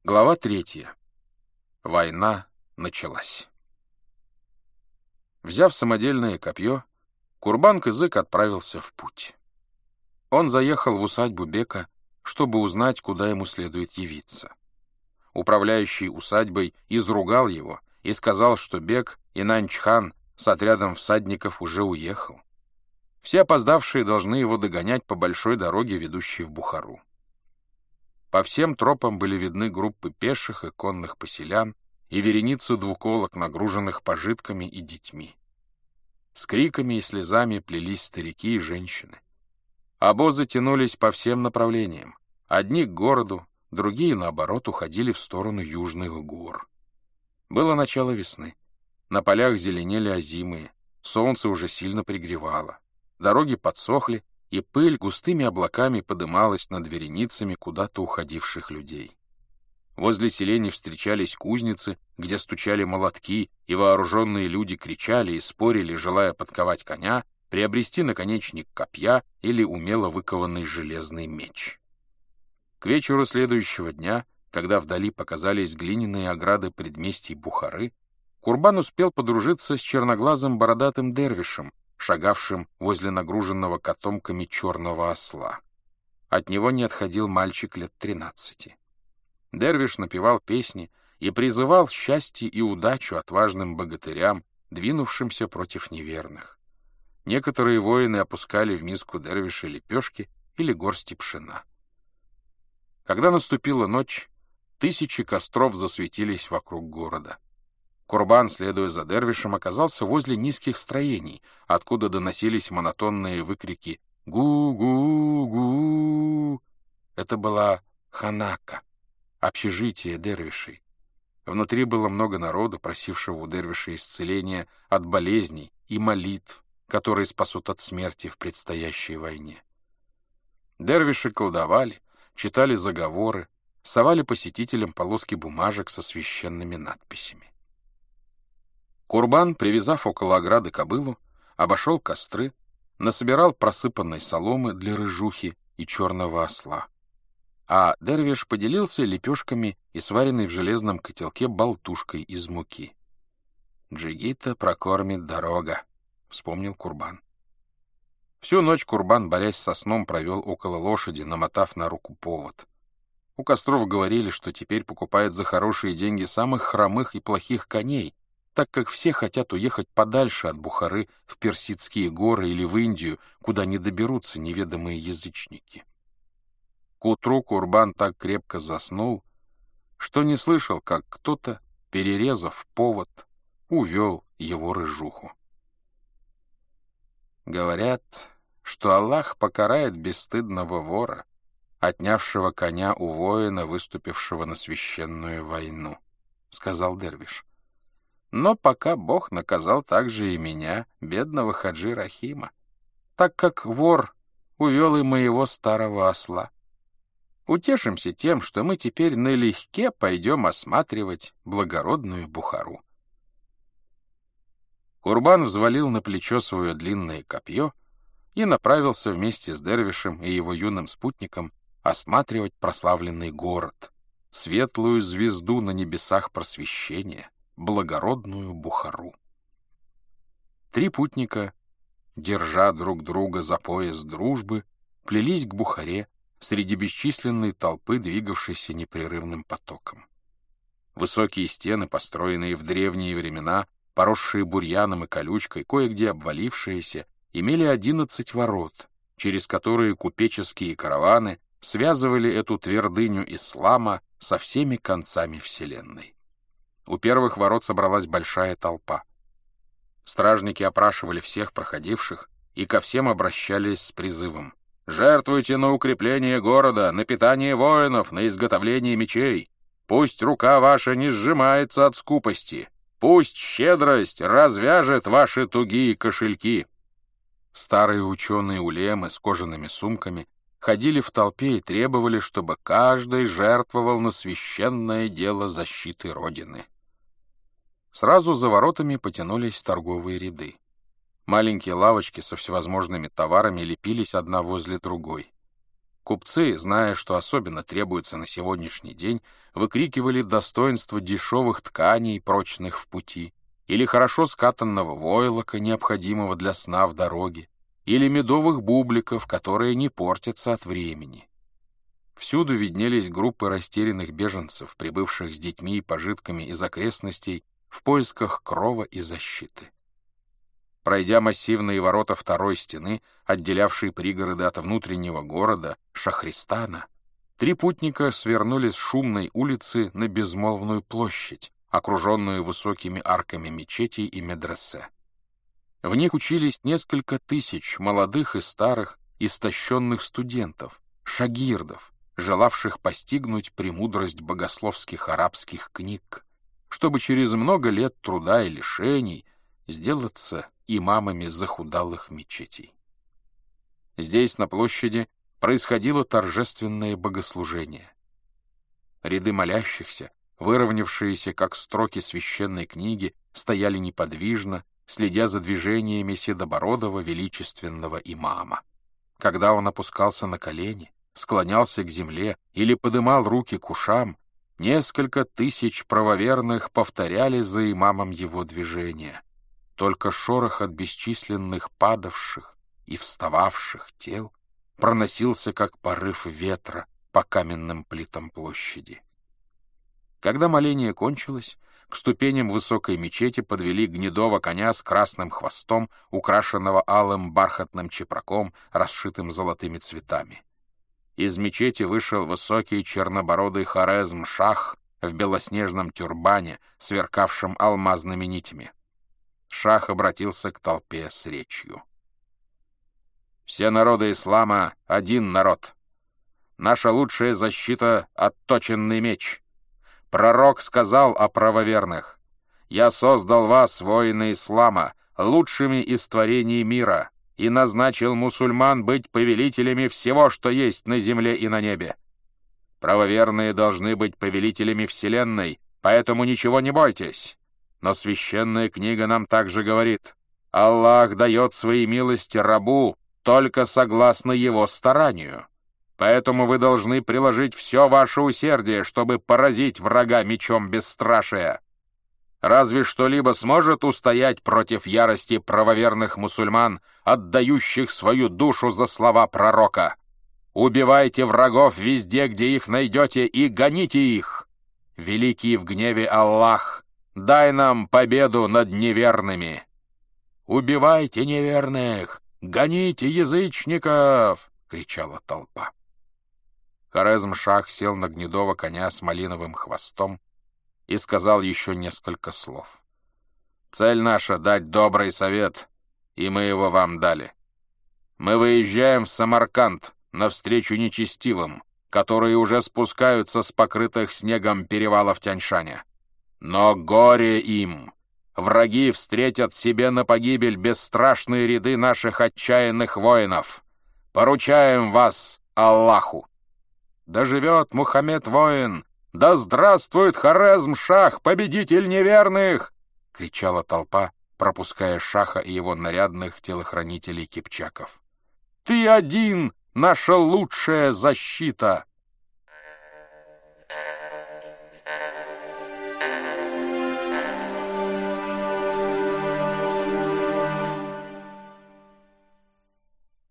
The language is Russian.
Глава 3. Война началась. Взяв самодельное копье, Курбан-Кызык отправился в путь. Он заехал в усадьбу бека, чтобы узнать, куда ему следует явиться. Управляющий усадьбой изругал его и сказал, что бек Инанч-хан с отрядом всадников уже уехал. Все опоздавшие должны его догонять по большой дороге, ведущей в Бухару. По всем тропам были видны группы пеших и конных поселян и вереницы двуколок, нагруженных пожитками и детьми. С криками и слезами плелись старики и женщины. Обозы тянулись по всем направлениям. Одни к городу, другие, наоборот, уходили в сторону южных гор. Было начало весны. На полях зеленели озимые, солнце уже сильно пригревало. Дороги подсохли, и пыль густыми облаками подымалась над вереницами куда-то уходивших людей. Возле селений встречались кузницы, где стучали молотки, и вооруженные люди кричали и спорили, желая подковать коня, приобрести наконечник копья или умело выкованный железный меч. К вечеру следующего дня, когда вдали показались глиняные ограды предместий Бухары, Курбан успел подружиться с черноглазым бородатым дервишем, шагавшим возле нагруженного котомками черного осла. От него не отходил мальчик лет 13. Дервиш напевал песни и призывал счастье и удачу отважным богатырям, двинувшимся против неверных. Некоторые воины опускали в миску дервиша лепешки или горсти пшена. Когда наступила ночь, тысячи костров засветились вокруг города. Курбан, следуя за дервишем, оказался возле низких строений, откуда доносились монотонные выкрики «Гу-гу-гу». Это была ханака, общежитие дервишей. Внутри было много народу, просившего у дервиша исцеления от болезней и молитв, которые спасут от смерти в предстоящей войне. Дервиши колдовали, читали заговоры, совали посетителям полоски бумажек со священными надписями. Курбан, привязав около ограды кобылу, обошел костры, насобирал просыпанной соломы для рыжухи и черного осла. А дервиш поделился лепешками и сваренной в железном котелке болтушкой из муки. «Джигита прокормит дорога», — вспомнил Курбан. Всю ночь Курбан, борясь со сном, провел около лошади, намотав на руку повод. У костров говорили, что теперь покупают за хорошие деньги самых хромых и плохих коней, так как все хотят уехать подальше от Бухары в Персидские горы или в Индию, куда не доберутся неведомые язычники. К утру Курбан так крепко заснул, что не слышал, как кто-то, перерезав повод, увел его рыжуху. Говорят, что Аллах покарает бесстыдного вора, отнявшего коня у воина, выступившего на священную войну, — сказал дервиш. Но пока Бог наказал также и меня, бедного хаджи Рахима, так как вор увел и моего старого осла. Утешимся тем, что мы теперь налегке пойдем осматривать благородную Бухару. Курбан взвалил на плечо свое длинное копье и направился вместе с дервишем и его юным спутником осматривать прославленный город, светлую звезду на небесах просвещения, благородную Бухару. Три путника, держа друг друга за пояс дружбы, плелись к Бухаре среди бесчисленной толпы, двигавшейся непрерывным потоком. Высокие стены, построенные в древние времена, поросшие бурьяном и колючкой, кое-где обвалившиеся, имели 11 ворот, через которые купеческие караваны связывали эту твердыню ислама со всеми концами вселенной. У первых ворот собралась большая толпа. Стражники опрашивали всех проходивших и ко всем обращались с призывом: «Жертвуйте на укрепление города, на питание воинов, на изготовление мечей. Пусть рука ваша не сжимается от скупости. Пусть щедрость развяжет ваши тугие кошельки». Старые ученые-улемы с кожаными сумками ходили в толпе и требовали, чтобы каждый жертвовал на священное дело защиты Родины. Сразу за воротами потянулись торговые ряды. Маленькие лавочки со всевозможными товарами лепились одна возле другой. Купцы, зная, что особенно требуется на сегодняшний день, выкрикивали достоинство дешевых тканей, прочных в пути, или хорошо скатанного войлока, необходимого для сна в дороге, или медовых бубликов, которые не портятся от времени. Всюду виднелись группы растерянных беженцев, прибывших с детьми и пожитками из окрестностей в поисках крова и защиты. Пройдя массивные ворота второй стены, отделявшие пригороды от внутреннего города Шахристана, три путника свернули с шумной улицы на безмолвную площадь, окруженную высокими арками мечетей и медресе. В них учились несколько тысяч молодых и старых, истощенных студентов, шагирдов, желавших постигнуть премудрость богословских арабских книг, чтобы через много лет труда и лишений сделаться имамами захудалых мечетей. Здесь, на площади, происходило торжественное богослужение. Ряды молящихся, выровнявшиеся, как строки священной книги, стояли неподвижно, следя за движениями седобородого величественного имама. Когда он опускался на колени, склонялся к земле или подымал руки к ушам, несколько тысяч правоверных повторяли за имамом его движения. Только шорох от бесчисленных падавших и встававших тел проносился, как порыв ветра, по каменным плитам площади. Когда моление кончилось, к ступеням высокой мечети подвели гнедого коня с красным хвостом, украшенного алым бархатным чепраком, расшитым золотыми цветами. Из мечети вышел высокий чернобородый Хорезм-Шах в белоснежном тюрбане, сверкавшем алмазными нитями. Шах обратился к толпе с речью. «Все народы ислама — один народ. Наша лучшая защита — отточенный меч. Пророк сказал о правоверных: «Я создал вас, воины ислама, лучшими из творений мира, и назначил мусульман быть повелителями всего, что есть на земле и на небе. Правоверные должны быть повелителями вселенной, поэтому ничего не бойтесь. Но священная книга нам также говорит: Аллах дает свои милости рабу только согласно его старанию. Поэтому вы должны приложить все ваше усердие, чтобы поразить врага мечом бесстрашия. Разве что-либо сможет устоять против ярости правоверных мусульман, отдающих свою душу за слова пророка? Убивайте врагов везде, где их найдете, и гоните их. Великий в гневе Аллах, дай нам победу над неверными. Убивайте неверных, гоните язычников!» — кричала толпа. Хорезм-Шах сел на гнедого коня с малиновым хвостом и сказал еще несколько слов. «Цель наша — дать добрый совет, и мы его вам дали. Мы выезжаем в Самарканд навстречу нечестивым, которые уже спускаются с покрытых снегом перевалов Тяньшаня. Но горе им! Враги встретят себе на погибель бесстрашные ряды наших отчаянных воинов. Поручаем вас Аллаху! Да живет Мухаммед-воин! Да здравствует Хорезм-Шах, победитель неверных!» — кричала толпа, пропуская Шаха и его нарядных телохранителей-кипчаков. «Ты один — наша лучшая защита!»